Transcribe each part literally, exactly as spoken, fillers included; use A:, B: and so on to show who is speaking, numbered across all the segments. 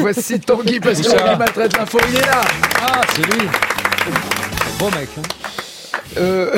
A: Voici Tanguy, parce que Tanguy maltraite l'info, il est là.
B: Ah, c'est lui. Bon mec. Hein.
A: Euh...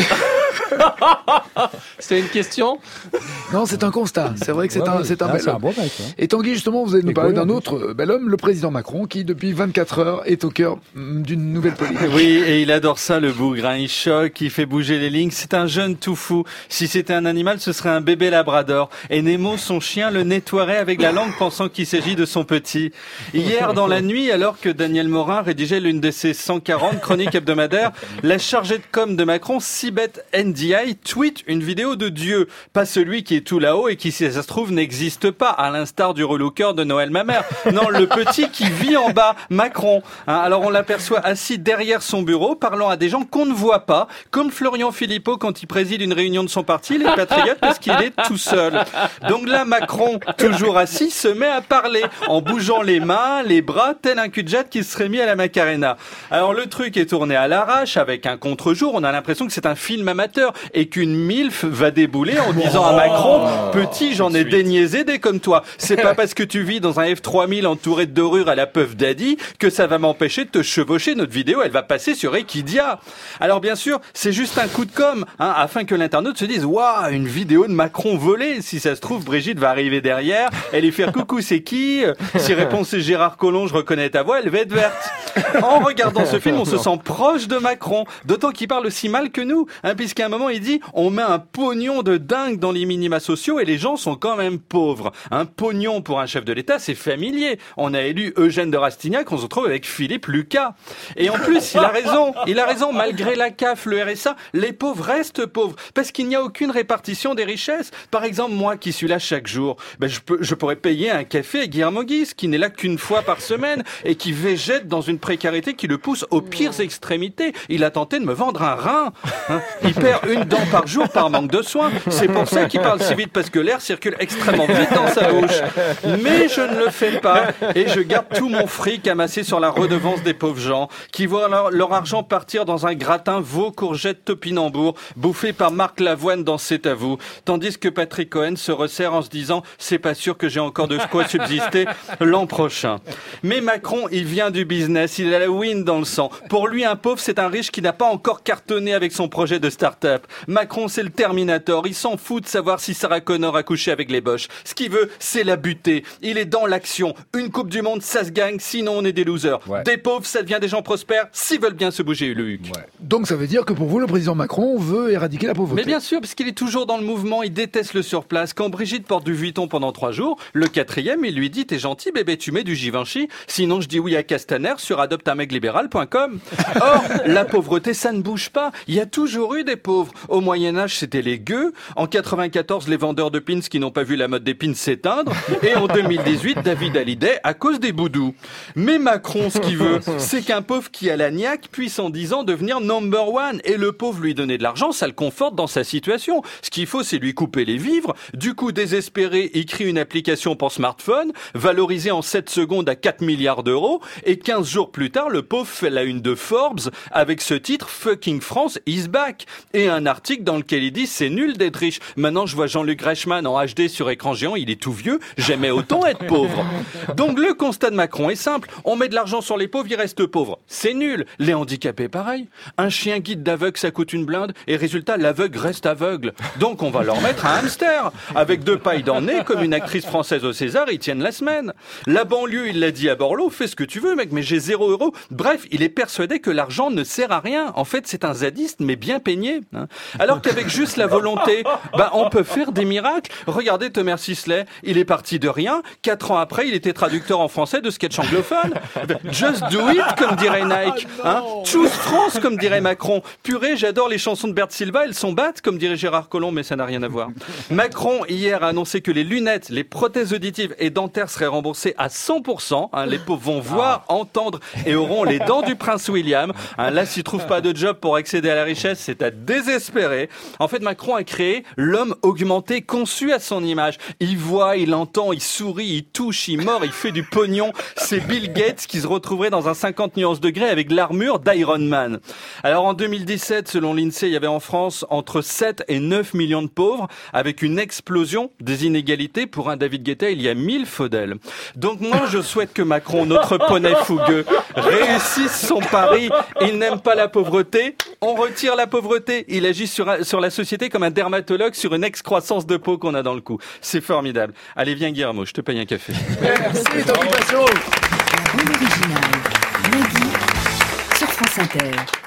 C: C'était une question ?
A: Non, c'est un constat. C'est vrai que c'est
B: ouais,
A: un,
B: ouais,
A: c'est un
B: là,
A: bel
B: c'est
A: homme.
B: un bon mec, hein.
A: Et Tanguy, justement, vous allez nous
B: Et
A: parler
B: quoi,
A: d'un
B: hein.
A: autre bel homme, le président Macron, qui depuis vingt-quatre heures est au cœur d'une nouvelle politique.
D: Oui, et il adore ça, le bougre. Hein. Il choque, il fait bouger les lignes. C'est un jeune tout fou. Si c'était un animal, ce serait un bébé labrador. Et Nemo, son chien, le nettoierait avec la langue, pensant qu'il s'agit de son petit. Hier, dans la nuit, alors que Daniel Morin rédigeait l'une de ses cent quarante chroniques hebdomadaires, la chargée de com de Macron, Sibeth Ndiaye, tweet une vidéo de Dieu. Pas celui qui est tout là-haut et qui, si ça se trouve, n'existe pas, à l'instar du relooker de Noël ma mère. Non, le petit qui vit en bas, Macron. Hein, alors on l'aperçoit assis derrière son bureau, parlant à des gens qu'on ne voit pas, comme Florian Philippot quand il préside une réunion de son parti, les Patriotes, parce qu'il est tout seul. Donc là, Macron, toujours assis, se met à parler, en bougeant les mains, les bras, tel un cul-de-jatte qui se serait mis à la Macarena. Alors le truc est tourné à l'arrache, avec un contre-jour, on a l'impression que c'est un film amateur, et qu'une milf va débouler en disant à Macron, petit, j'en ai des niaisés des comme toi. C'est pas parce que tu vis dans un F trois mille entouré de dorures à la Puff Daddy que ça va m'empêcher de te chevaucher. Notre vidéo, elle va passer sur Equidia. Alors bien sûr, c'est juste un coup de com', hein, afin que l'internaute se dise, waouh, une vidéo de Macron volée. Si ça se trouve, Brigitte va arriver derrière, elle lui faire coucou, c'est qui? Si réponse c'est Gérard Collomb, je reconnais ta voix, elle va être verte. En regardant ce film, on se sent proche de Macron, d'autant qu'il parle aussi mal que nous, hein, puisqu'à un moment il dit, on met un pognon de dingue dans les minima sociaux et les gens sont quand même pauvres. Un pognon pour un chef de l'État, c'est familier. On a élu Eugène de Rastignac, on se retrouve avec Philippe Lucas. Et en plus, il a raison, il a raison, malgré la C A F, le R S A, les pauvres restent pauvres, parce qu'il n'y a aucune répartition des richesses. Par exemple, moi qui suis là chaque jour, ben je, peux, je pourrais payer un café à Guillermo Guise, qui n'est là qu'une fois par semaine, et qui végète dans une précarité qui le pousse aux pires extrémités. Il a tenté de me vendre un rein. Hein. Il perd une dent par jour par manque de soins. C'est pour ça qu'il parle si vite, parce que l'air circule extrêmement vite dans sa bouche. Mais je ne le fais pas, et je garde tout mon fric amassé sur la redevance des pauvres gens, qui voient leur, leur argent partir dans un gratin veau, courgette, topinambour, bouffé par Marc Lavoine dans C'est à vous. Tandis que Patrick Cohen se resserre en se disant, c'est pas sûr que j'ai encore de quoi subsister l'an prochain. Mais Macron, il vient du business, il a la win dans le sang. Pour lui, un pauvre, c'est un riche qui n'a pas encore cartonné avec son projet de start-up. Macron, c'est le Terminator, il s'en fout de savoir si Sarah Connor a couché avec les Boches. Ce qu'il veut, c'est la buter. Il est dans l'action. Une Coupe du Monde, ça se gagne, sinon on est des losers. Ouais. Des pauvres, ça devient des gens prospères, s'ils veulent bien se bouger le huc.
A: Ouais. Donc ça veut dire que pour vous, le président Macron veut éradiquer la pauvreté.
D: Mais bien sûr, parce qu'il est toujours dans le mouvement, il déteste le surplace. Quand Brigitte porte du Vuitton pendant trois jours, le quatrième, il lui dit, t'es gentil bébé, tu mets du Givenchy, sinon je dis oui à Castaner sur adopte un mec libéral point com. Or, la pauvreté, ça ne bouge pas. Il y a toujours eu des pauvres. Au Moyen-Âge, c'était les gueux. En quatre-vingt-quatorze, les vendeurs de pins qui n'ont pas vu la mode des pins s'éteindre. Et en deux mille dix-huit, David Hallyday à cause des boudous. Mais Macron, ce qu'il veut, c'est qu'un pauvre qui a la niaque puisse en dix ans devenir number one. Et le pauvre lui donner de l'argent, ça le conforte dans sa situation. Ce qu'il faut, c'est lui couper les vivres. Du coup, désespéré, il crée une application pour smartphone, valorisée en sept secondes à quatre milliards d'euros. Et quinze jours plus tard, le pauvre fait la une de Forbes avec ce titre « Fucking France is back » et un article dans lequel il dit « C'est nul d'être riche. Maintenant, je vois Jean-Luc Reichmann en H D sur écran géant, il est tout vieux. J'aimais autant être pauvre. » Donc le constat de Macron est simple. On met de l'argent sur les pauvres, ils restent pauvres. C'est nul. Les handicapés, pareil. Un chien guide d'aveugle, ça coûte une blinde. Et résultat, l'aveugle reste aveugle. Donc on va leur mettre un hamster. Avec deux pailles dans le nez, comme une actrice française au César, ils tiennent la semaine. La banlieue, il l'a dit à Borloo, fais ce que tu veux, mec, mais j'ai zéro euro. Bref, il est persuadé que l'argent ne sert à rien. En fait, c'est un zadiste, mais bien peigné. Hein. Alors qu'avec juste la volonté, bah, on peut faire des miracles. Regardez Thomas Sisley, il est parti de rien. Quatre ans après, il était traducteur en français de sketch anglophone. Just do it, comme dirait Nike. Hein. Choose France, comme dirait Macron. Purée, j'adore les chansons de Bert Silva, elles sont battes, comme dirait Gérard Collomb, mais ça n'a rien à voir. Macron, hier, a annoncé que les lunettes, les prothèses auditives et dentaires seraient remboursées à cent pour cent. Hein. Les pauvres vont voir, entendre et auront les dents du prince William. Hein, là, s'ils trouvent pas de job pour accéder à la richesse, c'est à désespérer. En fait, Macron a créé l'homme augmenté conçu à son image. Il voit, il entend, il sourit, il touche, il mord, il fait du pognon. C'est Bill Gates qui se retrouverait dans un cinquante nuances degrés avec l'armure d'Iron Man. Alors en deux mille dix-sept, selon l'INSEE, il y avait en France entre sept et neuf millions de pauvres, avec une explosion des inégalités. Pour un David Guetta, il y a mille Faudel. Donc moi, je souhaite que Macron, notre poney fougueux, réussisse son pari. Il n'aime pas la pauvreté. On retire la pauvreté. Il agit sur, sur la société comme un dermatologue sur une excroissance de peau qu'on a dans le cou. C'est formidable. Allez, viens Guillermo, je te paye un café.
A: Merci, Tanguy Pacho.
C: La bande originale, Nagui, sur France Inter.